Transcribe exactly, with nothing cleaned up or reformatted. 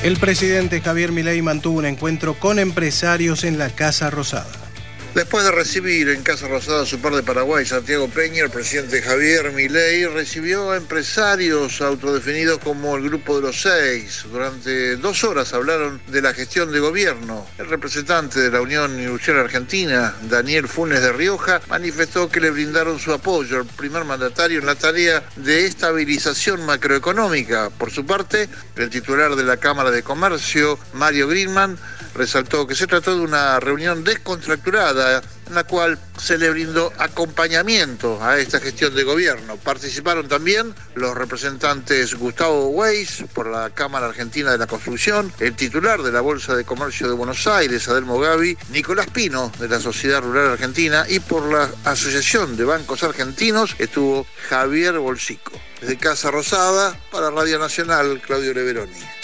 El presidente Javier Milei mantuvo un encuentro con empresarios en la Casa Rosada. Después de recibir en Casa Rosada a su par de Paraguay, Santiago Peña, el presidente Javier Milei recibió a empresarios autodefinidos como el Grupo de los Seis. Durante dos horas hablaron de la gestión de gobierno. El representante de la Unión Industrial Argentina, Daniel Funes de Rioja, manifestó que le brindaron su apoyo al primer mandatario en la tarea de estabilización macroeconómica. Por su parte, el titular de la Cámara de Comercio, Mario Greenman, resaltó que se trató de una reunión descontracturada en la cual se le brindó acompañamiento a esta gestión de gobierno. Participaron también los representantes Gustavo Weiss por la Cámara Argentina de la Construcción, el titular de la Bolsa de Comercio de Buenos Aires, Adelmo Gavi, Nicolás Pino de la Sociedad Rural Argentina y por la Asociación de Bancos Argentinos estuvo Javier Bolsico. Desde Casa Rosada, para Radio Nacional, Claudio Leveroni.